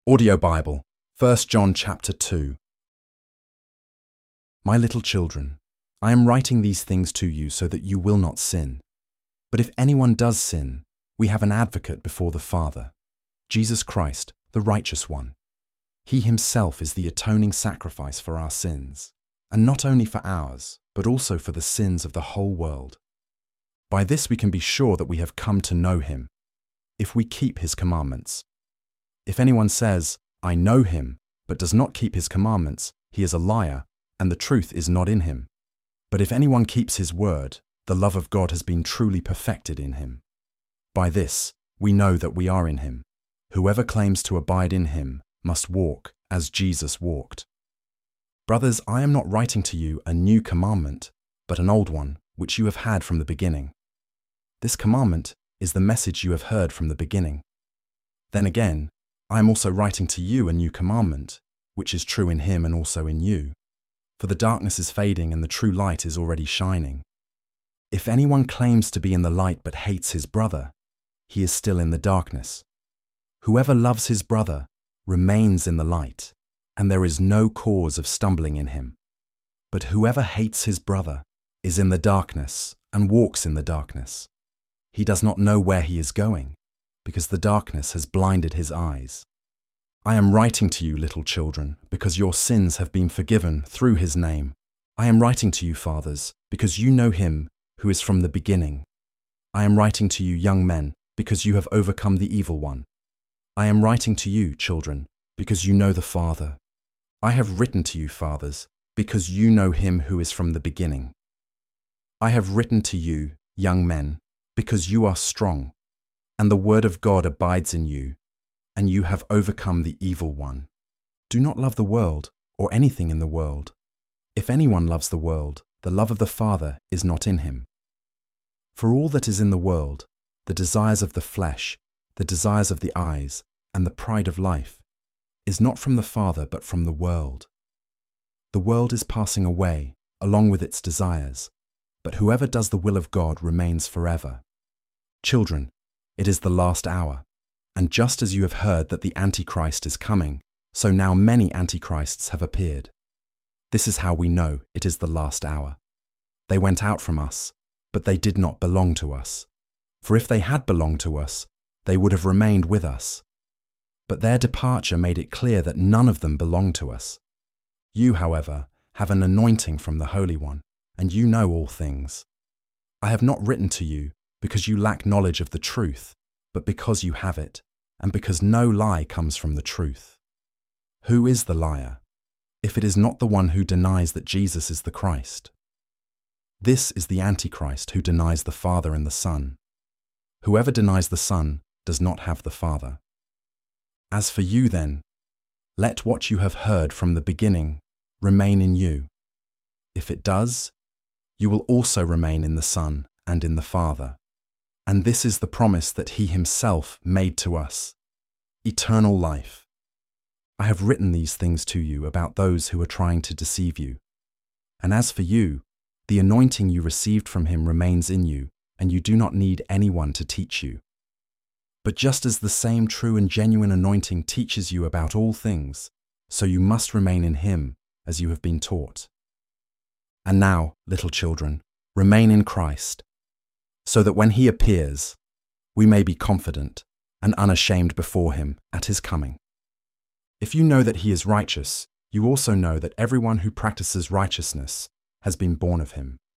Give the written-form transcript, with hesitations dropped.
Audio Bible, 1 John chapter 2. My little children, I am writing these things to you so that you will not sin. But if anyone does sin, we have an advocate before the Father, Jesus Christ, the righteous one. He himself is the atoning sacrifice for our sins, and not only for ours, but also for the sins of the whole world. By this we can be sure that we have come to know him, if we keep his commandments. If anyone says, I know him, but does not keep his commandments, he is a liar, and the truth is not in him. But if anyone keeps his word, the love of God has been truly perfected in him. By this we know that we are in him. Whoever claims to abide in him must walk as Jesus walked. Brothers, I am not writing to you a new commandment, but an old one, which you have had from the beginning. This commandment is the message you have heard from the beginning. Then again, I am also writing to you a new commandment, which is true in him and also in you. For the darkness is fading and the true light is already shining. If anyone claims to be in the light but hates his brother, he is still in the darkness. Whoever loves his brother remains in the light, and there is no cause of stumbling in him. But whoever hates his brother is in the darkness and walks in the darkness. He does not know where he is going, because the darkness has blinded his eyes. I am writing to you, little children, because your sins have been forgiven through his name. I am writing to you, fathers, because you know him who is from the beginning. I am writing to you, young men, because you have overcome the evil one. I am writing to you, children, because you know the Father. I have written to you, fathers, because you know him who is from the beginning. I have written to you, young men, because you are strong, and the word of God abides in you, and you have overcome the evil one. Do not love the world or anything in the world. If anyone loves the world, the love of the Father is not in him. For all that is in the world, the desires of the flesh, the desires of the eyes, and the pride of life, is not from the Father but from the world. The world is passing away, along with its desires, but whoever does the will of God remains forever. Children, it is the last hour, and just as you have heard that the Antichrist is coming, so now many Antichrists have appeared. This is how we know it is the last hour. They went out from us, but they did not belong to us. For if they had belonged to us, they would have remained with us. But their departure made it clear that none of them belonged to us. You, however, have an anointing from the Holy One, and you know all things. I have not written to you because you lack knowledge of the truth, but because you have it, and because no lie comes from the truth. Who is the liar, if it is not the one who denies that Jesus is the Christ? This is the Antichrist who denies the Father and the Son. Whoever denies the Son does not have the Father. As for you then, let what you have heard from the beginning remain in you. If it does, you will also remain in the Son and in the Father. And this is the promise that he himself made to us, eternal life. I have written these things to you about those who are trying to deceive you. And as for you, the anointing you received from him remains in you, and you do not need anyone to teach you. But just as the same true and genuine anointing teaches you about all things, so you must remain in him as you have been taught. And now, little children, remain in Christ, so that when he appears, we may be confident and unashamed before him at his coming. If you know that he is righteous, you also know that everyone who practices righteousness has been born of him.